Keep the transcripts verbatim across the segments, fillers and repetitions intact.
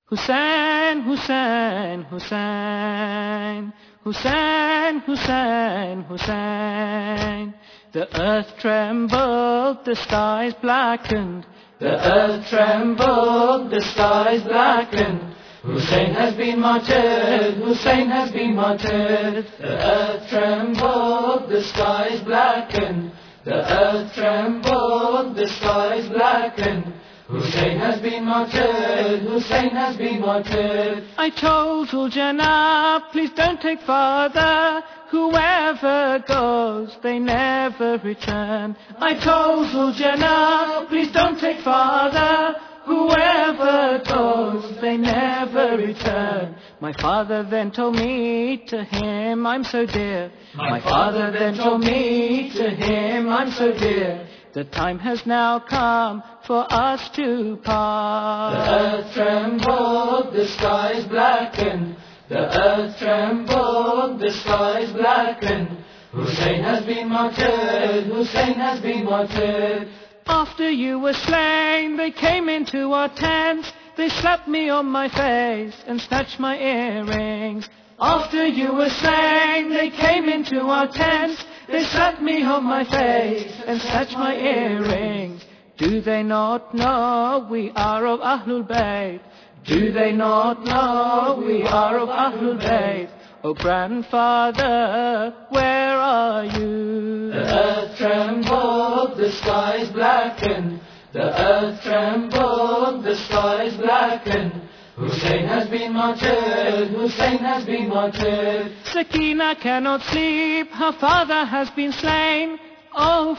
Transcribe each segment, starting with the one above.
Hussain, Hussain, Hussain, Hussain, Hussain, Hussain. The earth trembled, the skies blackened. The earth trembled, the skies blackened. Hussain has been martyred, Hussain has been martyred. The earth trembled, the skies blackened. The earth trembled, the skies blackened. Hussain has been martyred, Hussain has been martyred. I told Ul Jannah, please don't take father. Whoever goes, they never return. I told Ul Jannah, please don't take father. Whoever goes, they never return. My father then told me, to him I'm so dear. My father then told me, to him I'm so dear. The time has now come for us to part. The earth trembled, the skies blackened. The earth trembled, the skies blackened. Hussain has been martyred, Hussain has been martyred. After you were slain, they came into our tents. They slapped me on my face and snatched my earrings. After you were slain, they came into our tents. They slapped me on my face and snatched my earrings. Do they not know we are of Ahlul Bayt? Do they not know we are of Ahlul Bayt? Oh grandfather, where are you? The earth trembled, the skies blackened. The earth trembled, the skies blackened. Hussain has been martyred, Hussain has been martyred. Sakina cannot sleep, her father has been slain. Oh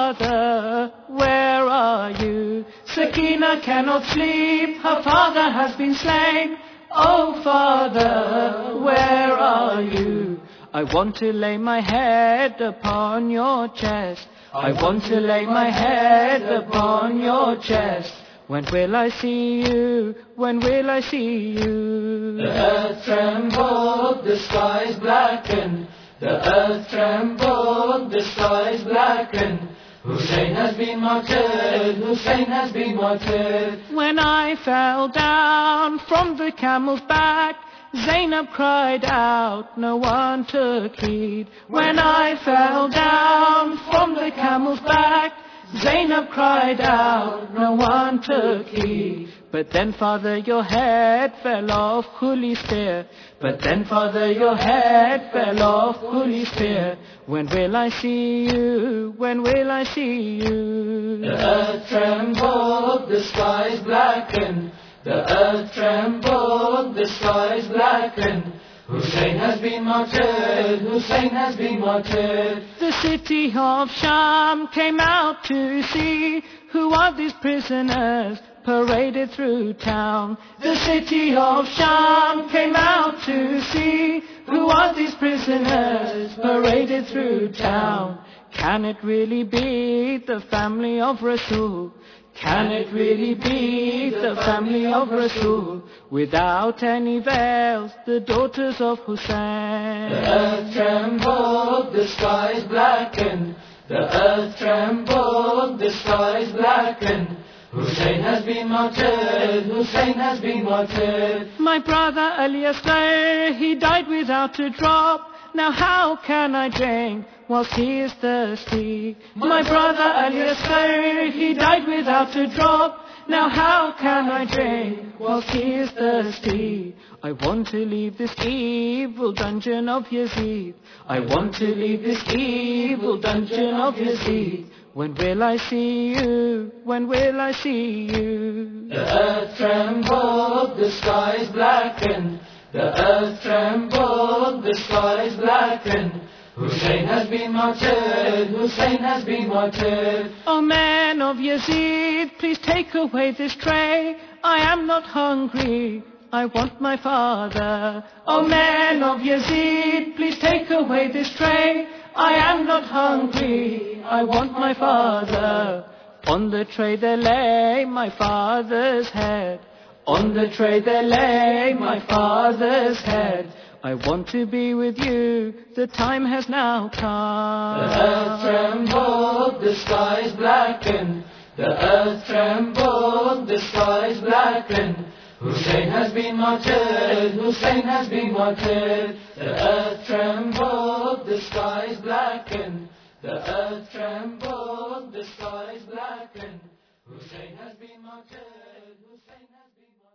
father, where are you? Sakina cannot sleep, her father has been slain. Oh father, where are you? I want to lay my head upon your chest. I want to lay my head upon your chest. When will I see you? When will I see you? The earth trembled, the skies blackened. The earth trembled, the skies blackened. Hussain has been martyred, Hussain has been martyred. When I fell down from the camel's back, Zainab cried out, no one took heed. When I fell down from the camel's back, Zainab cried out, no one took heed. But then father, your head fell off Khuli's spear. But then father, your head fell off Khuli's spear. When will I see you? When will I see you? The earth trembled, the skies blackened. The earth trembled, the skies blackened. Hussain has been martyred, Hussain has been martyred. The city of Sham came out to see who are these prisoners paraded through town. The city of Sham came out to see who are these prisoners paraded through town. Can it really be the family of Rasul? Can it really be the family of Rasul? Without any veils, the daughters of Hussain. The earth trembled, the skies blackened. The earth trembled, the skies blackened. Hussain has been martyred, Hussain has been martyred. My brother Ali Asghar, he died without a drop. Now how can I drink whilst he is thirsty? My brother Ali Asghar, he died without a drop. Now how can I drink whilst he is thirsty? I want to leave this evil dungeon of Yazid. I want to leave this evil dungeon of Yazid. When will I see you? When will I see you? The earth trembled, the skies blackened. The earth trembled, the skies blackened. Hussain has been martyred, Hussain has been martyred. O men of Yazid, please take away this tray. I am not hungry, I want my father. O men of Yazid, please take away this tray. I am not hungry, I want my father. On the tray there lay my father's head. On the tray there lay my father's head. I want to be with you, the time has now come. The earth trembled, the skies blackened. The earth trembled, the skies blackened. Hussein has been martyred, Hussein has been martyred. The earth trembled, the skies blackened. The earth trembled, the skies blackened. Hussein has been martyred, Hussein has been martyred.